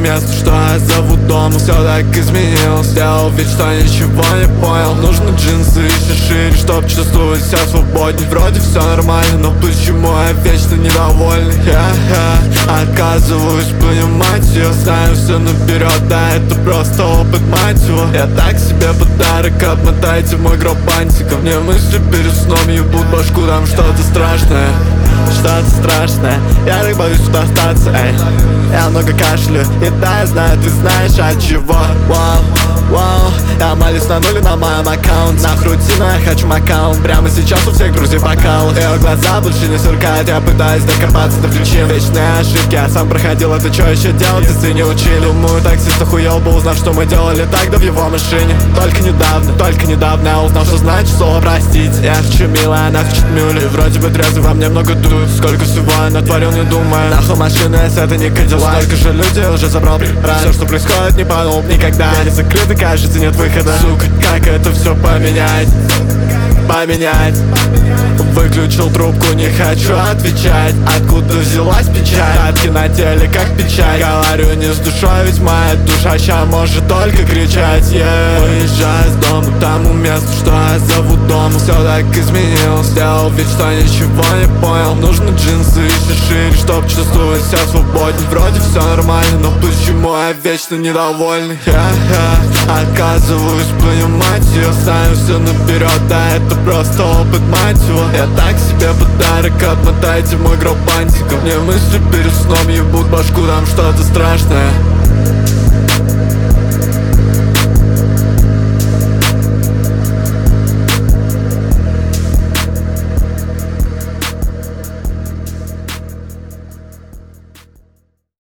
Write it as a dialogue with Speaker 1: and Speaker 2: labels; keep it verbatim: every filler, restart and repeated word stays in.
Speaker 1: месту, что я зову дом. Все так изменилось, сделал вид, что ничего не понял. Нужны джинсы еще шире, чтоб чувствовать себя свободней. Вроде все нормально, но почему я вечно недовольный? Я-я, отказываюсь понимать ее. Знаю все наперед, да это просто опыт, мать его. Я так себе подарок, обмотайте в мой гроб бантиком. Мне мысли перед сном ебут башку, там что-то страшное. Что-то страшное, я так боюсь сюда остаться, эй. Я много кашлю, и да, я знаю, ты знаешь от чего. Вау, вау, я молюсь на нуле на моем аккаунте. Нахуй рутину, я хочу макаун. Прямо сейчас у всех друзей бокал. Ее глаза больше не сверкают, я пытаюсь докопаться до причин. Вечные ошибки, я сам проходил, это что еще делать, если не учили? Думаю, таксист охуел бы, узнав, что мы делали тогда в его машине. Только недавно, только недавно я узнал, что значит слово простить. Я хочу милая, она хочет мюли. И вроде бы трезвый, во мне много дует. Сколько всего я натворил, не думая. Нахуй машина, если это не Кадиллак. Сколько же людей уже забрал прибрать. Все, что происходит, не подумал никогда. Не закрыто, кажется, нет выхода. Сука, как это все поменять? Поменять. Выключил трубку, не хочу отвечать. Откуда взялась печаль? Татки на теле, как печаль. Говорю не с душой, ведь моя душа ща может только кричать, yeah. Выезжаю с дома к тому месту, что я зову дом. Все так изменилось, сделал вид, что ничего не понял. Нужны джинсы еще шире, чтоб чувствовать себя свободней. Вроде все нормально, но почему я вечно недовольный? Я-я, отказываюсь понимать ее. Знаю все наперед, да это просто опыт, мать его. Я так себе подарок, обмотайте в мой гроб бантиком. Мне мысли перед сном ебут башку, там что-то страшное.